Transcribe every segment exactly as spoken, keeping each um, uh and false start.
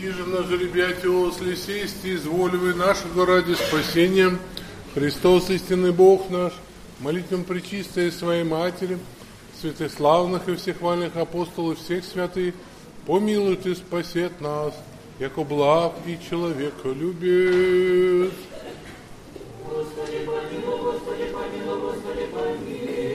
Иже на жеребяте осле сесть, изволивай нашего ради спасения. Христос, истинный Бог наш, молитвам пречистой своей Матери, святославных и всехвальных апостолов всех святых, помилует и спасет нас, яко благ и человеколюбец. Господи, помилуй, Господи, помилуй, Господи, помилуй.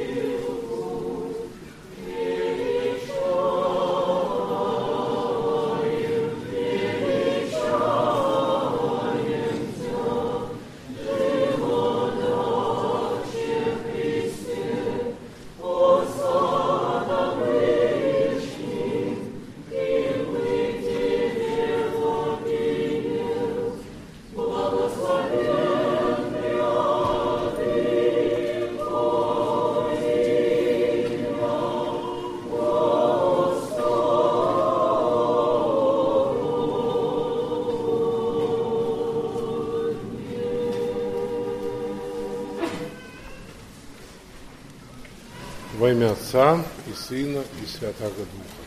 Во имя Отца и Сына и Святаго Духа.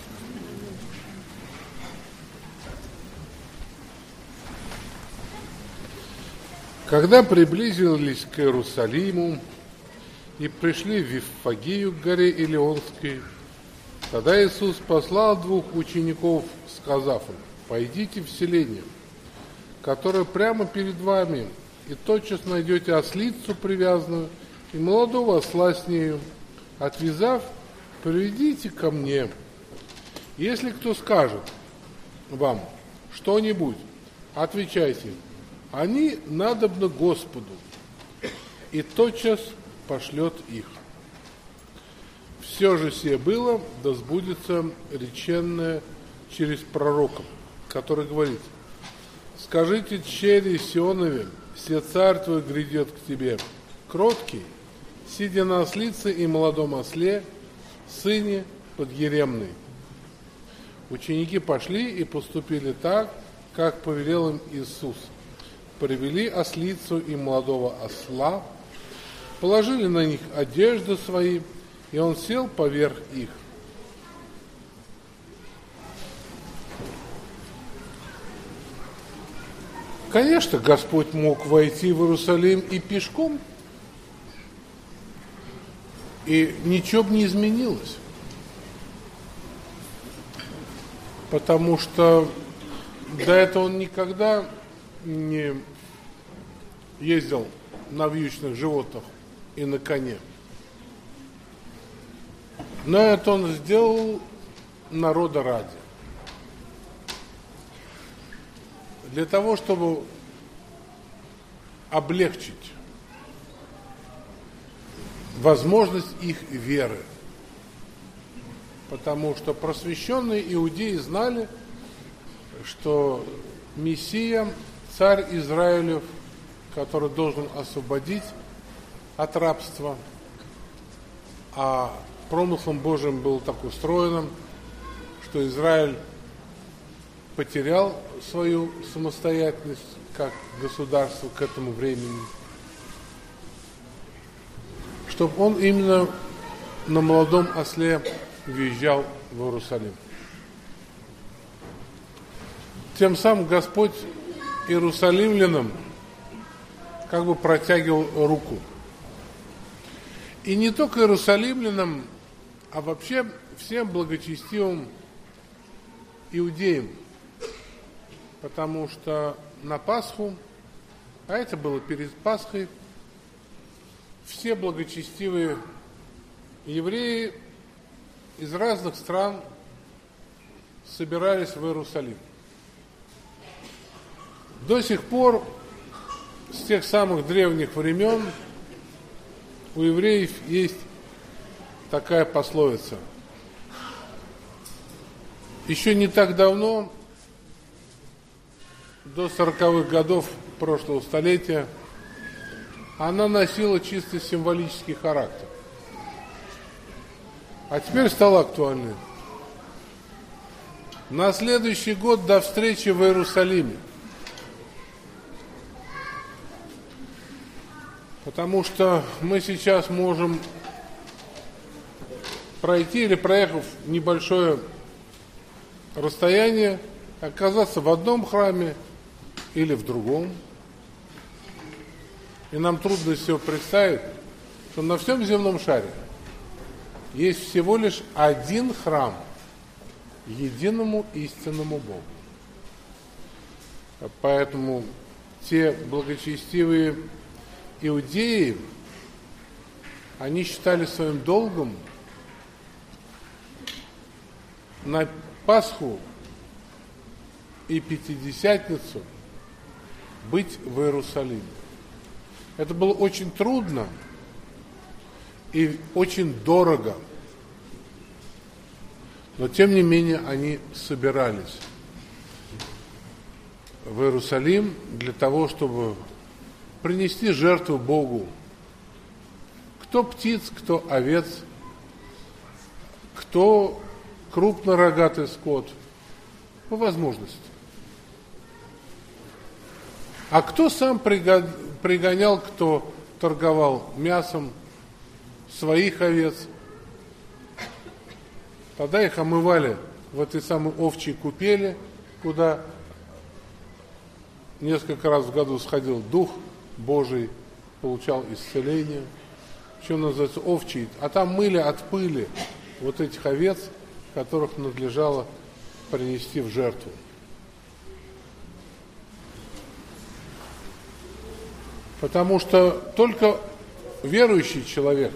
Когда приблизились к Иерусалиму и пришли в Виффагию к горе Илионской, тогда Иисус послал двух учеников, сказав им: «Пойдите в селение, которое прямо перед вами, и тотчас найдете ослицу привязанную и молодого осла с нею. Отвязав, приведите ко мне. Если кто скажет вам что-нибудь, отвечайте: они надобны Господу, и тотчас пошлет их. Все же сие было, да сбудется реченное через пророка, который говорит: скажите тщери Сионове, се царь твой грядет к тебе, кроткий, сидя на ослице и молодом осле, сыне подъеремной». Ученики пошли и поступили так, как повелел им Иисус. Привели ослицу и молодого осла, положили на них одежды свои, и он сел поверх их. Конечно, Господь мог войти в Иерусалим и пешком, и ничего бы не изменилось, потому что до этого он никогда не ездил на вьючных животных и на коне. Но это он сделал народа ради. Для того, чтобы облегчить возможность их веры. Потому что просвещенные иудеи знали, что Мессия, царь Израилев, который должен освободить от рабства, а промыслом Божьим было так устроено, что Израиль потерял свою самостоятельность как государство к этому времени, чтобы он именно на молодом осле въезжал в Иерусалим. Тем самым Господь иерусалимлянам как бы протягивал руку. И не только иерусалимлянам, а вообще всем благочестивым иудеям. Потому что на Пасху, а это было перед Пасхой, все благочестивые евреи из разных стран собирались в Иерусалим. До сих пор, с тех самых древних времен, у евреев есть такая пословица. Еще не так давно, до сороковых годов прошлого столетия, она носила чисто символический характер. А теперь стала актуальной. На следующий год до встречи в Иерусалиме. Потому что мы сейчас можем пройти или проехав небольшое расстояние, оказаться в одном храме или в другом. И нам трудно себе представить, что на всем земном шаре есть всего лишь один храм единому истинному Богу. Поэтому те благочестивые иудеи, они считали своим долгом на Пасху и Пятидесятницу быть в Иерусалиме. Это было очень трудно и очень дорого. Но тем не менее они собирались в Иерусалим для того, чтобы принести жертву Богу. Кто птиц, кто овец, кто крупнорогатый скот, по возможности. А кто сам пригонял, кто торговал мясом своих овец, тогда их омывали в этой самой овчьей купели, куда несколько раз в году сходил Дух Божий, получал исцеление. Что называется овчий, а там мыли от пыли вот этих овец, которых надлежало принести в жертву. Потому что только верующий человек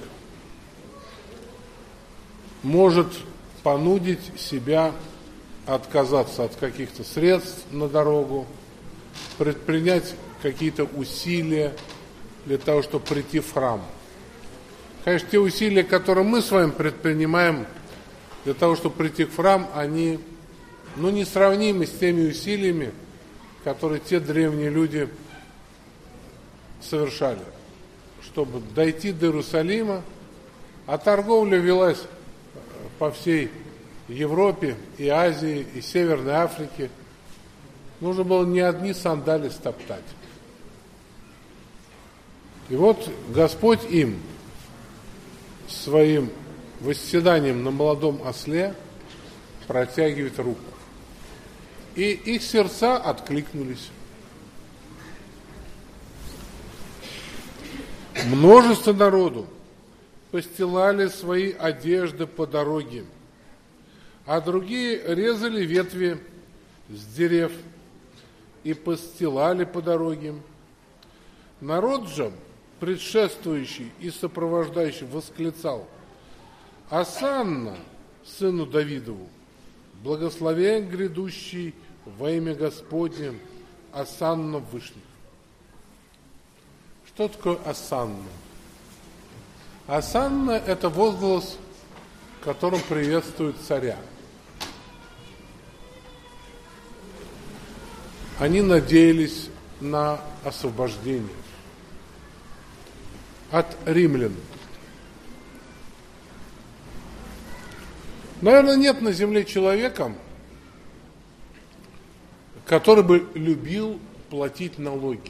может понудить себя отказаться от каких-то средств на дорогу, предпринять какие-то усилия для того, чтобы прийти в храм. Конечно, те усилия, которые мы с вами предпринимаем для того, чтобы прийти в храм, они, ну, несравнимы с теми усилиями, которые те древние люди совершали, чтобы дойти до Иерусалима, а торговля велась по всей Европе и Азии, и Северной Африке. Нужно было не одни сандали стоптать. И вот Господь им своим восседанием на молодом осле протягивает руку. И их сердца откликнулись. Множество народу постилали свои одежды по дороге, а другие резали ветви с дерев и постилали по дороге. Народ же, предшествующий и сопровождающий, восклицал: «Осанна, сыну Давидову, благословен грядущий во имя Господне, осанна в вышних». Что такое осанна? Осанна – это возглас, которым приветствуют царя. Они надеялись на освобождение от римлян. Наверное, нет на земле человека, который бы любил платить налоги.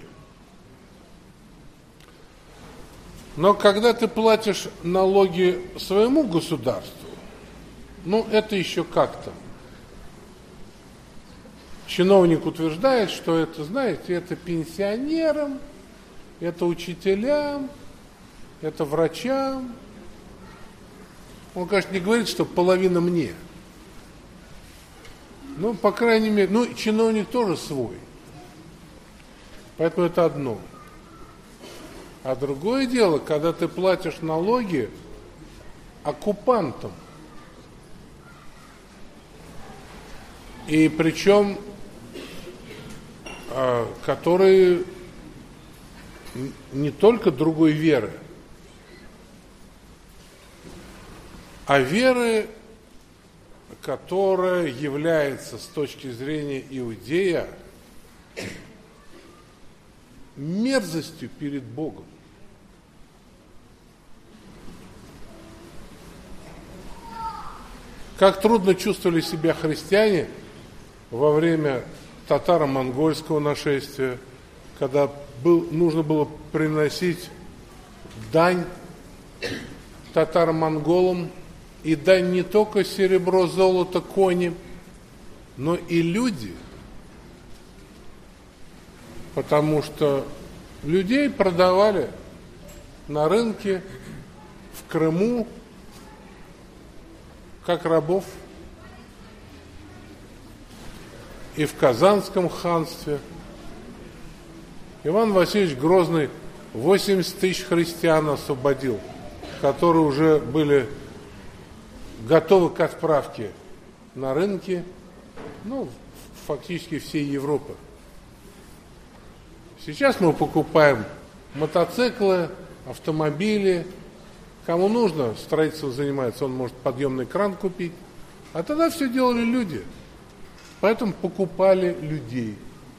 Но когда ты платишь налоги своему государству, ну, это еще как-то. Чиновник утверждает, что это, знаете, это пенсионерам, это учителям, это врачам. Он, конечно, не говорит, что половина мне. Ну, по крайней мере, ну, чиновник тоже свой. Поэтому это одно. А другое дело, когда ты платишь налоги оккупантам. И причем, э, которые не только другой веры, а веры, которая является с точки зрения иудея мерзостью перед Богом. Как трудно чувствовали себя христиане во время татаро-монгольского нашествия, когда был, нужно было приносить дань татаро-монголам, и дань не только серебро, золото, кони, но и люди, потому что людей продавали на рынке, в Крыму, как рабов, и в Казанском ханстве. Иван Васильевич Грозный восемьдесят тысяч христиан освободил, которые уже были готовы к отправке на рынки, ну, фактически всей Европы. Сейчас мы покупаем мотоциклы, автомобили. Кому нужно, строительство занимается, он может подъемный кран купить. А тогда все делали люди. Поэтому покупали людей.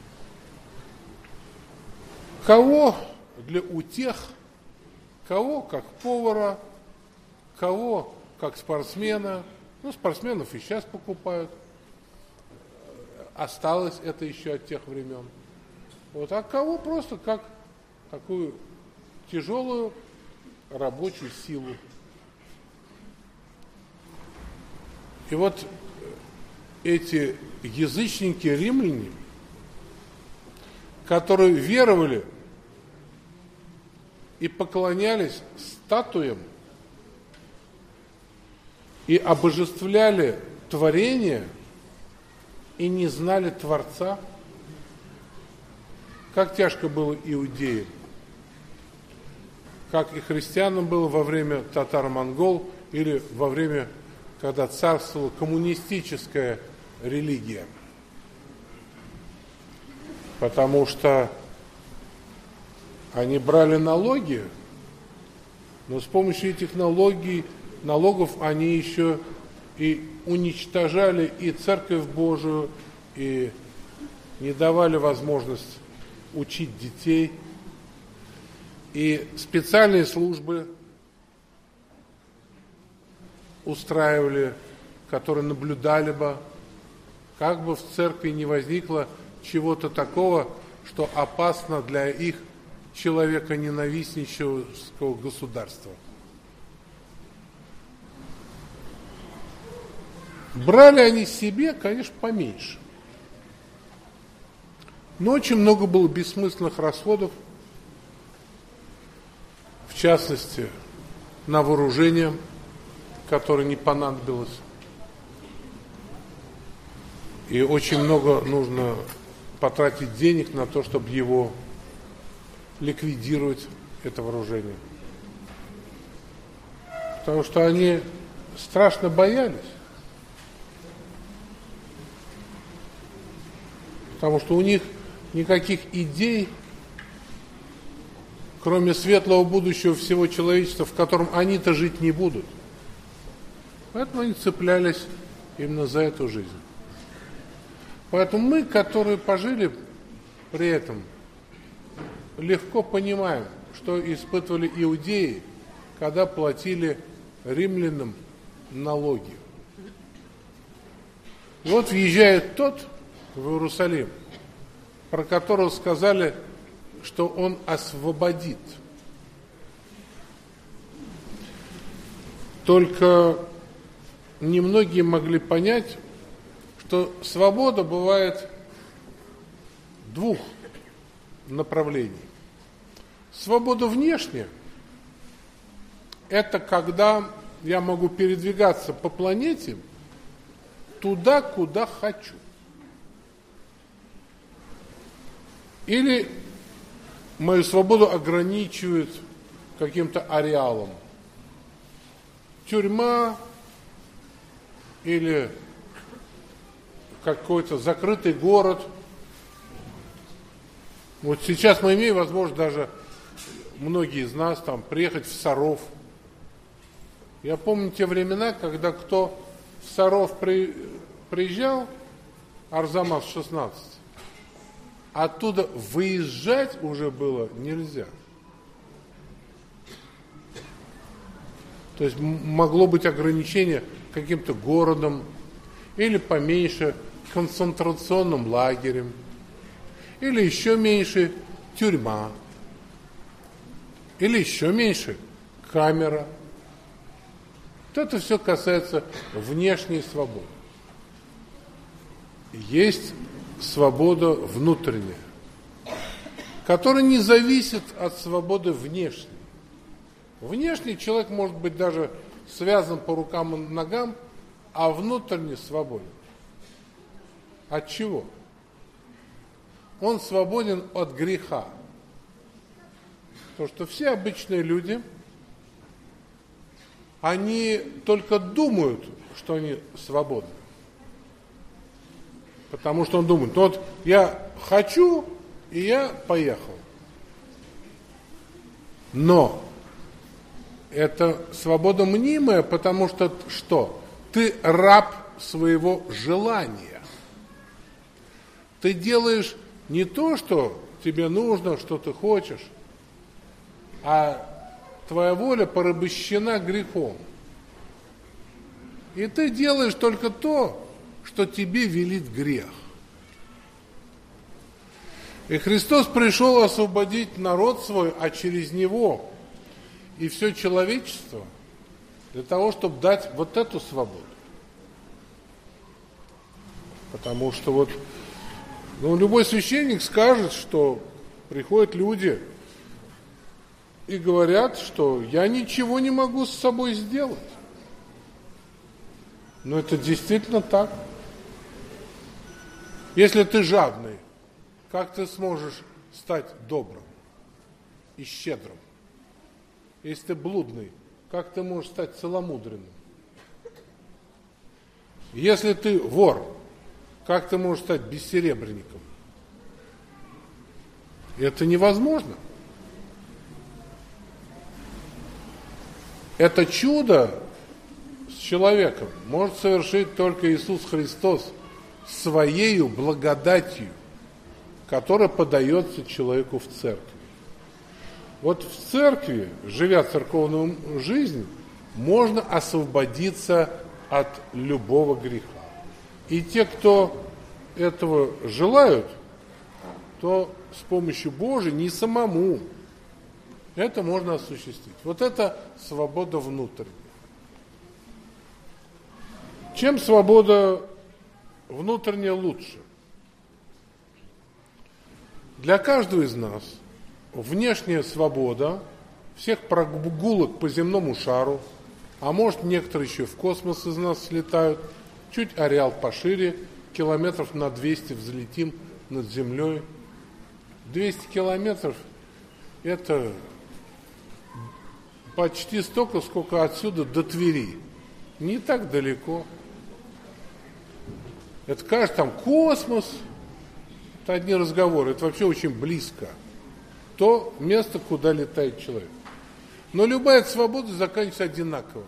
Кого для утех, кого как повара, кого как спортсмена. Ну, спортсменов и сейчас покупают. Осталось это еще от тех времен. Вот, а кого просто как такую тяжелую рабочую силу. И вот эти язычники-римляне, которые веровали и поклонялись статуям и обожествляли творение и не знали Творца, как тяжко было иудеям, как и христианам было во время татаро-монгол или во время, когда царствовала коммунистическая религия. Потому что они брали налоги, но с помощью этих налоги, налогов они еще и уничтожали и Церковь Божию, и не давали возможность учить детей, и специальные службы устраивали, которые наблюдали бы, как бы в церкви не возникло чего-то такого, что опасно для их человеконенавистнического государства. Брали они себе, конечно, поменьше. Но очень много было бессмысленных расходов, в частности, на вооружение, которое не понадобилось. И очень много нужно потратить денег на то, чтобы его ликвидировать, это вооружение. Потому что они страшно боялись. Потому что у них никаких идей, кроме светлого будущего всего человечества, в котором они-то жить не будут. Поэтому они цеплялись именно за эту жизнь. Поэтому мы, которые пожили при этом, легко понимаем, что испытывали иудеи, когда платили римлянам налоги. Вот въезжает тот в Иерусалим, про которого сказали, что он освободит. Только немногие могли понять, что свобода бывает двух направлений. Свобода внешняя – это когда я могу передвигаться по планете туда, куда хочу. Или мою свободу ограничивают каким-то ареалом. Тюрьма или какой-то закрытый город. Вот сейчас мы имеем возможность даже, многие из нас, там, приехать в Саров. Я помню те времена, когда кто в Саров при, приезжал, Арзамас шестнадцать, оттуда выезжать уже было нельзя. То есть могло быть ограничение каким-то городом или поменьше концентрационным лагерем, или еще меньше тюрьма, или еще меньше камера. Вот это все касается внешней свободы. есть свобода внутренняя, которая не зависит от свободы внешней. Внешний человек может быть даже связан по рукам и ногам, а внутренне свободен. От чего? Он свободен от греха. Потому что все обычные люди, они только думают, что они свободны. Потому что он думает, ну вот я хочу, и я поехал. Но это свобода мнимая, потому что что? Ты раб своего желания. Ты делаешь не то, что тебе нужно, что ты хочешь, а твоя воля порабощена грехом. И ты делаешь только то, что тебе велит грех. И Христос пришел освободить народ свой, а через него и все человечество, для того, чтобы дать вот эту свободу. Потому что вот ну, любой священник скажет, что приходят люди и говорят, что я ничего не могу с собой сделать. Но это действительно так. Если ты жадный, как ты сможешь стать добрым и щедрым? Если ты блудный, как ты можешь стать целомудренным? Если ты вор, как ты можешь стать бессеребренником? Это невозможно. Это чудо с человеком может совершить только Иисус Христос своею благодатью, которая подается человеку в церкви. Вот в церкви, живя церковную жизнь, можно освободиться от любого греха. И те, кто этого желают, то с помощью Божией, не самому, это можно осуществить. Вот это свобода внутренняя. Чем свобода внутренняя лучше? Для каждого из нас внешняя свобода всех прогулок по земному шару, а может некоторые еще в космос из нас слетают, чуть ареал пошире, километров на двести взлетим над землей. двести километров – это почти столько, сколько отсюда до Твери. Не так далеко. Это кажется, там космос, это одни разговоры, это вообще очень близко. То место, куда летает человек. Но любая свобода заканчивается одинаково.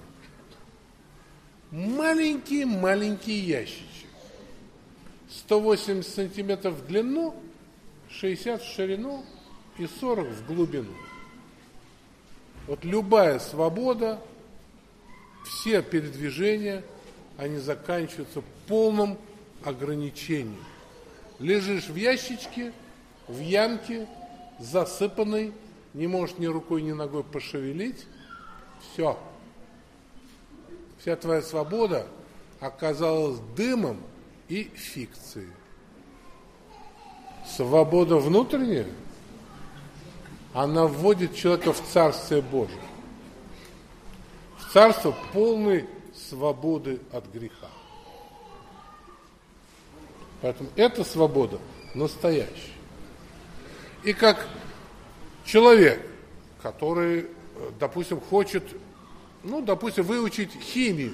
Маленький-маленький ящичек. сто восемьдесят сантиметров в длину, шестьдесят в ширину и сорок в глубину. Вот любая свобода, все передвижения, они заканчиваются полным ограничением. Лежишь в ящичке, в ямке, засыпанный, не можешь ни рукой, ни ногой пошевелить, все. Вся твоя свобода оказалась дымом и фикцией. Свобода внутренняя, она вводит человека в Царствие Божие. В Царство полной свободы от греха. Поэтому эта свобода настоящая. И как человек, который, допустим, хочет, ну, допустим, выучить химию,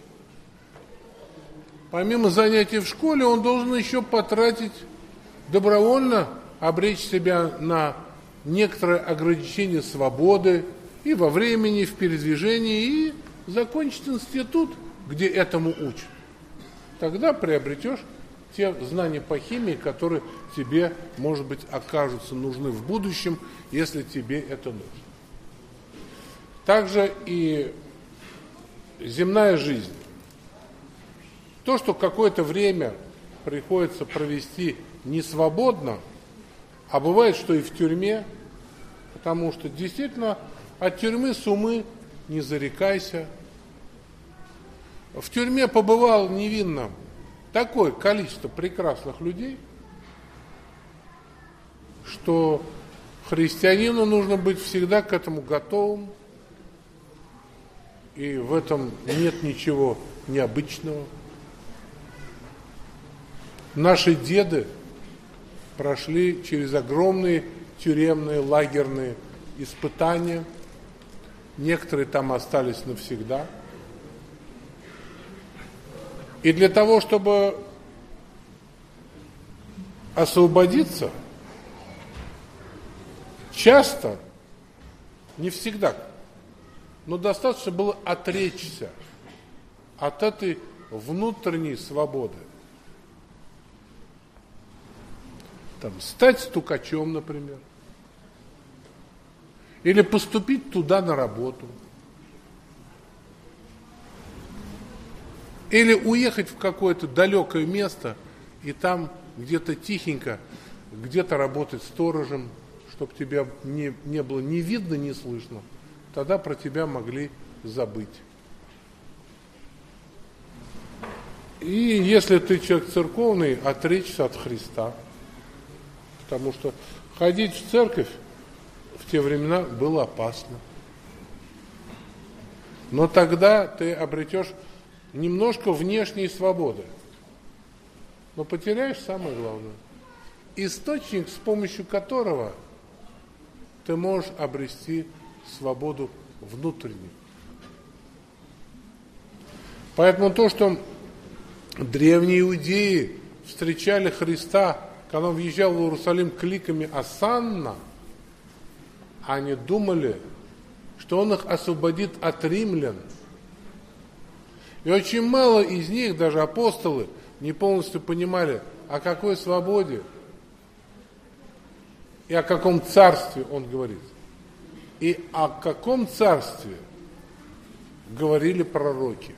помимо занятий в школе, он должен еще потратить, добровольно обречь себя на некоторое ограничение свободы и во времени, и в передвижении, и закончить институт, где этому учат. Тогда приобретешь те знания по химии, которые тебе, может быть, окажутся нужны в будущем, если тебе это нужно. Также и земная жизнь. То, что какое-то время приходится провести не свободно, а бывает, что и в тюрьме, потому что действительно от тюрьмы сумы не зарекайся. В тюрьме побывал невинно, такое количество прекрасных людей, что христианину нужно быть всегда к этому готовым, и в этом нет ничего необычного. Наши деды прошли через огромные тюремные, лагерные испытания. Некоторые там остались навсегда. И для того, чтобы освободиться, часто, не всегда, но достаточно было отречься от этой внутренней свободы. Там, стать стукачом, например. Или поступить туда на работу. Или уехать в какое-то далекое место и там где-то тихенько, где-то работать сторожем, чтобы тебя не, не было ни видно, ни слышно. Тогда про тебя могли забыть. И если ты человек церковный, отречься от Христа. Потому что ходить в церковь в те времена было опасно. Но тогда ты обретешь немножко внешней свободы. Но потеряешь самое главное. Источник, с помощью которого ты можешь обрести свободу внутреннюю. Поэтому то, что древние иудеи встречали Христа, когда он въезжал в Иерусалим кликами «Осанна», они думали, что он их освободит от римлян. И очень мало из них, даже апостолы, не полностью понимали, о какой свободе и о каком царстве он говорит. И о каком царстве говорили пророки.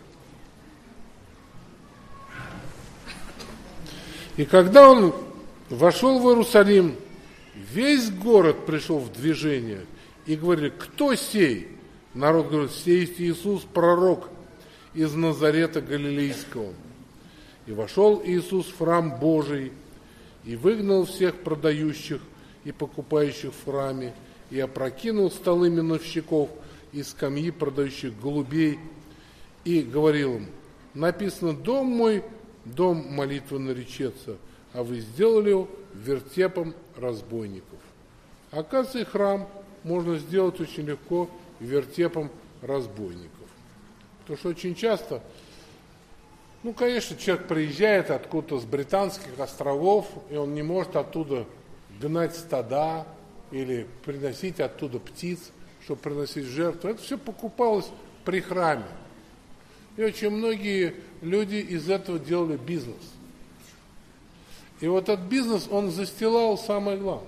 И когда он вошел в Иерусалим, весь город пришел в движение и говорили: кто сей? Народ говорит: сей есть Иисус, пророк из Назарета Галилейского. И вошел Иисус в храм Божий и выгнал всех продающих и покупающих в храме, и опрокинул столы миновщиков и скамьи продающих голубей, и говорил им: написано: дом мой, дом молитвы наречется, а вы сделали его вертепом разбойников. Оказывается, храм можно сделать очень легко вертепом разбойников. Потому что очень часто, ну, конечно, человек приезжает откуда-то с британских островов, и он не может оттуда гнать стада или приносить оттуда птиц, чтобы приносить жертву. Это все покупалось при храме. И очень многие люди из этого делали бизнес. И вот этот бизнес, он застилал самое главное.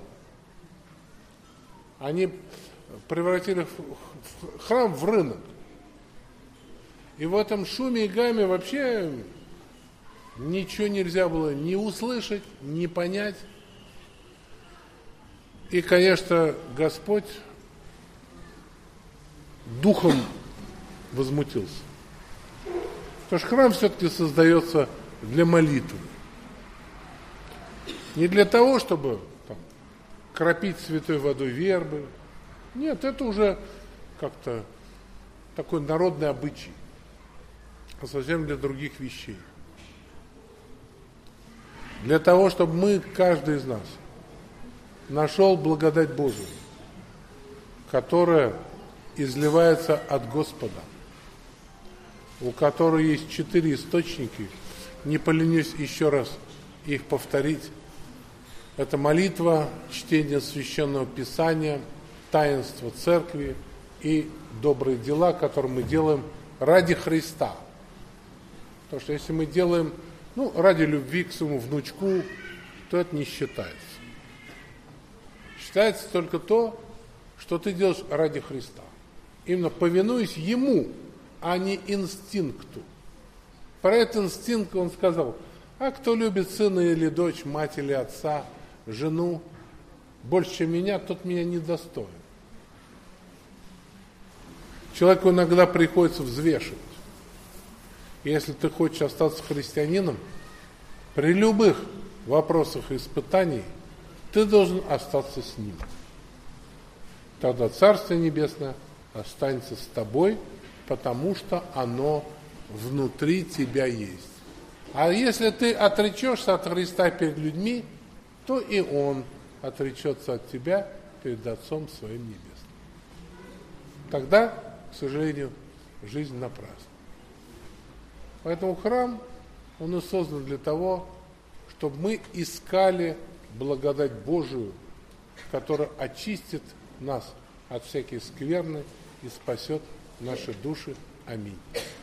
Они превратили храм в рынок. И в этом шуме и гаме вообще ничего нельзя было ни услышать, ни понять. И, конечно, Господь духом возмутился. Потому что храм все-таки создается для молитвы. Не для того, чтобы там кропить святой водой вербы. Нет, это уже как-то такой народный обычай. А совсем для других вещей. Для того, чтобы мы, каждый из нас, нашел благодать Божию, которая изливается от Господа, у которой есть четыре источника, не поленюсь еще раз их повторить. Это молитва, чтение Священного Писания, таинство Церкви и добрые дела, которые мы делаем ради Христа. Потому что если мы делаем, ну, ради любви к своему внучку, то это не считается. Считается только то, что ты делаешь ради Христа. Именно повинуясь Ему, а не инстинкту. Про этот инстинкт он сказал: а кто любит сына или дочь, мать или отца, жену, больше, чем меня, тот меня недостоин. Человеку иногда приходится взвешивать. И если ты хочешь остаться христианином, При любых вопросах и испытаниях ты должен остаться с Ним. Тогда Царствие Небесное останется с тобой, потому что оно внутри тебя есть. А если ты отречешься от Христа перед людьми, то и Он отречется от тебя перед Отцом Своим Небесным. Тогда, к сожалению, жизнь напрасна. Поэтому храм, он и создан для того, чтобы мы искали благодать Божию, которая очистит нас от всякой скверны и спасет наши души. Аминь.